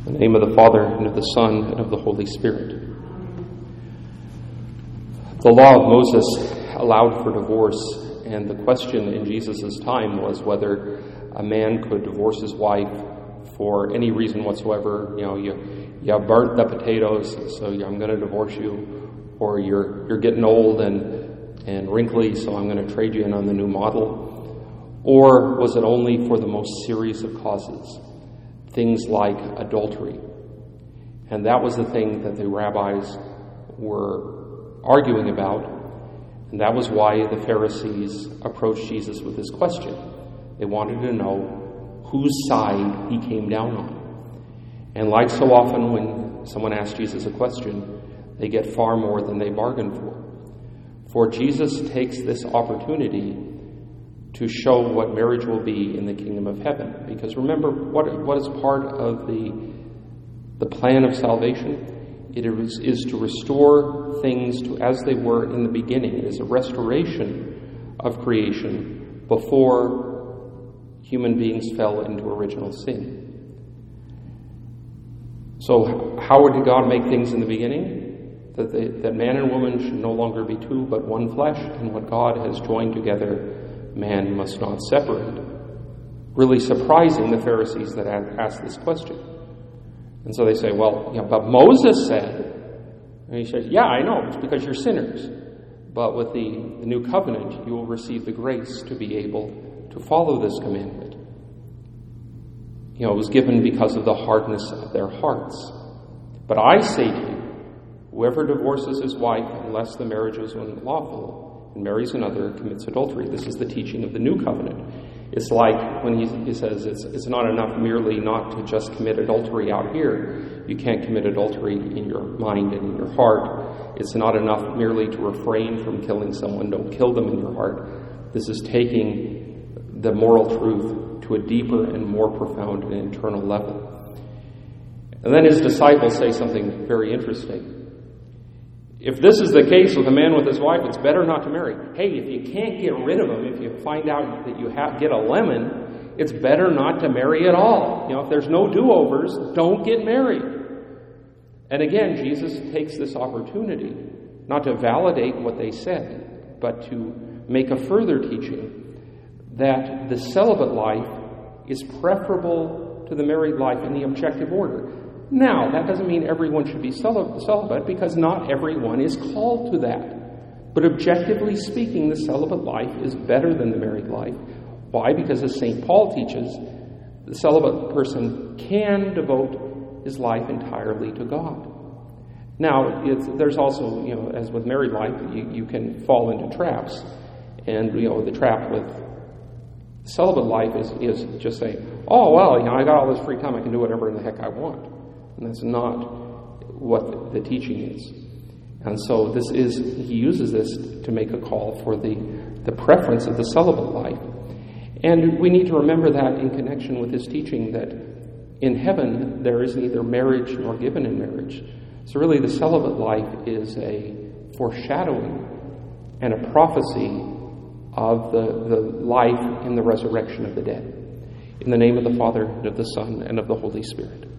In the name of the Father, and of the Son, and of the Holy Spirit. The law of Moses allowed for divorce, and the question in Jesus' time was whether a man could divorce his wife for any reason whatsoever. You burnt the potatoes, so I'm going to divorce you, or you're getting old and wrinkly, so I'm going to trade you in on the new model. Or was it only for the most serious of causes? Things like adultery. And that was the thing that the rabbis were arguing about. And that was why the Pharisees approached Jesus with this question. They wanted to know whose side he came down on. And like so often when someone asks Jesus a question, they get far more than they bargained for. For Jesus takes this opportunity to show what marriage will be in the kingdom of heaven. Because remember, what is part of the plan of salvation? It is to restore things to as they were in the beginning. It is a restoration of creation before human beings fell into original sin. So how did God make things in the beginning? That man and woman should no longer be two, but one flesh, and what God has joined together, man must not separate. Really surprising the Pharisees that asked this question. And so they say, but Moses said, and he says, I know, it's because you're sinners. But with the new covenant, you will receive the grace to be able to follow this commandment. It was given because of the hardness of their hearts. But I say to you, whoever divorces his wife unless the marriage is unlawful, and marries another, commits adultery. This is the teaching of the new covenant. It's like when he says it's not enough merely not to just commit adultery out here. You can't commit adultery in your mind and in your heart. It's not enough merely to refrain from killing someone. Don't kill them in your heart. This is taking the moral truth to a deeper and more profound and internal level. And then his disciples say something very interesting. If this is the case with a man with his wife, it's better not to marry. Hey, if you can't get rid of him, if you find out that you get a lemon, it's better not to marry at all. If there's no do-overs, don't get married. And again, Jesus takes this opportunity not to validate what they said, but to make a further teaching that the celibate life is preferable to the married life in the objective order. Now, that doesn't mean everyone should be celibate, because not everyone is called to that. But objectively speaking, the celibate life is better than the married life. Why? Because as St. Paul teaches, the celibate person can devote his life entirely to God. Now, there's also, as with married life, you can fall into traps. And, the trap with celibate life is just saying, I got all this free time, I can do whatever in the heck I want. And that's not what the teaching is. And so he uses this to make a call for the preference of the celibate life. And we need to remember that in connection with his teaching that in heaven there is neither marriage nor given in marriage. So really the celibate life is a foreshadowing and a prophecy of the life in the resurrection of the dead. In the name of the Father, and of the Son, and of the Holy Spirit.